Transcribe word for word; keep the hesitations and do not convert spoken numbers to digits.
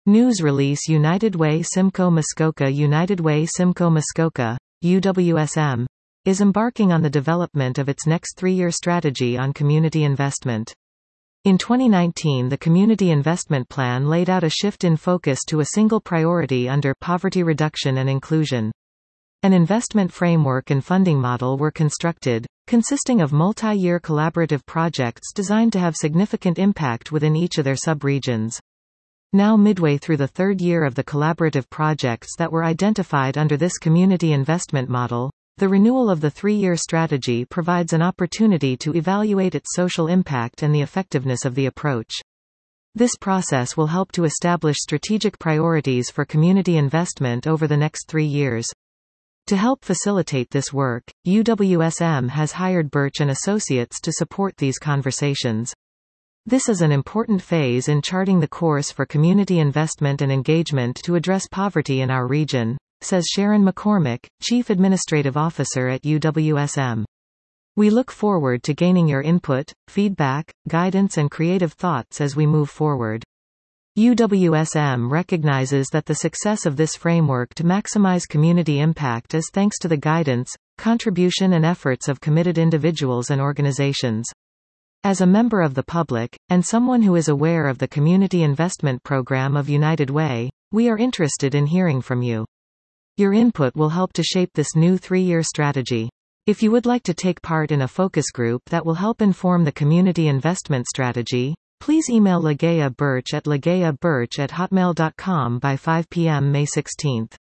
News release United Way Simcoe Muskoka United Way Simcoe Muskoka, U W S M, is embarking on the development of its next three-year strategy on community investment. In twenty nineteen, the Community Investment Plan laid out a shift in focus to a single priority under poverty reduction and inclusion. An investment framework and funding model were constructed, consisting of multi-year collaborative projects designed to have significant impact within each of their sub-regions. Now midway through the third year of the collaborative projects that were identified under this community investment model, the renewal of the three-year strategy provides an opportunity to evaluate its social impact and the effectiveness of the approach. This process will help to establish strategic priorities for community investment over the next three years. To help facilitate this work, U W S M has hired Birch and Associates to support these conversations. This is an important phase in charting the course for community investment and engagement to address poverty in our region, says Sharon McCormick, Chief Administrative Officer at U W S M. We look forward to gaining your input, feedback, guidance and creative thoughts as we move forward. U W S M recognizes that the success of this framework to maximize community impact is thanks to the guidance, contribution and efforts of committed individuals and organizations. As a member of the public, and someone who is aware of the Community Investment Program of United Way, we are interested in hearing from you. Your input will help to shape this new three-year strategy. If you would like to take part in a focus group that will help inform the community investment strategy, please email Ligaya Birch at ligaya birch at hotmail dot com by five p m May sixteenth.